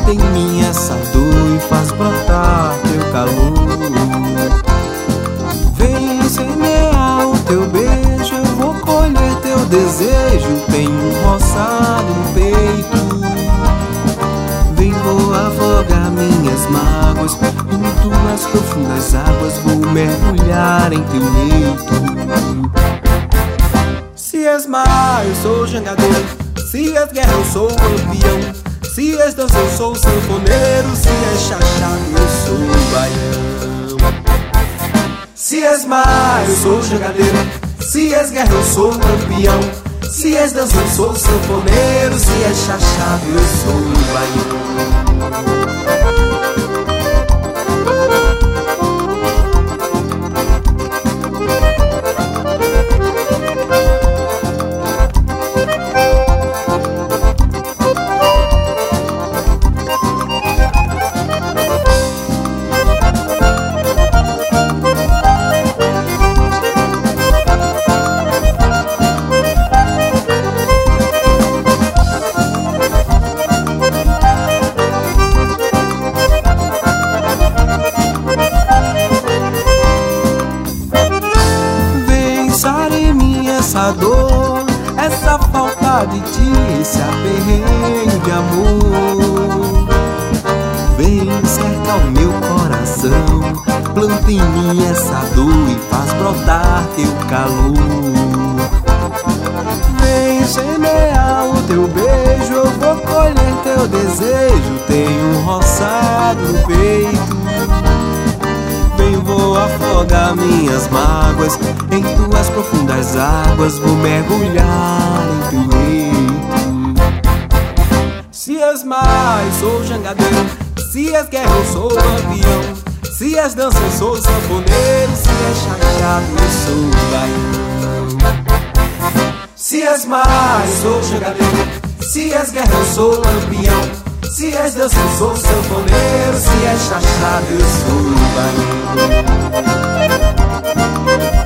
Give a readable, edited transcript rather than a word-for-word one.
Planta em mim essa dor e faz brotar teu calor. Vem semear o teu beijo, eu vou colher teu desejo. Tenho um roçado no peito. Vem, vou afogar minhas mágoas em tuas profundas águas, vou mergulhar em teu leito. Se és mar, eu sou jangadeiro. Se és guerra, eu sou campeão. Se és dança, eu sou sanfoneiro. Se és chachado, eu sou baião. Se és mar, eu sou jangadeiro. Se és guerra, eu sou campeão. Se és dança, eu sou sanfoneiro. Se és chachado, eu sou baião. Essa dor, essa falta de ti, esse aperreio de amor. Vem cercar o meu coração, planta em mim essa dor e faz brotar teu calor. Vem semear o teu beijo, eu vou colher teu desejo. Tenho um roçado no peito. Vem, vou afogar minhas mágoas em tuas profundas águas, vou mergulhar em teu leito. Se és mar, eu sou jangadeiro. Se és guerra, eu sou campeão. Se és dança, eu sou sanfoneiro. Se és chachado, eu sou baião. Se és mar, eu sou jangadeiro. Se és guerra, eu sou campeão. Se és dança, eu sou sanfoneiro. Se és chachado, eu sou baião.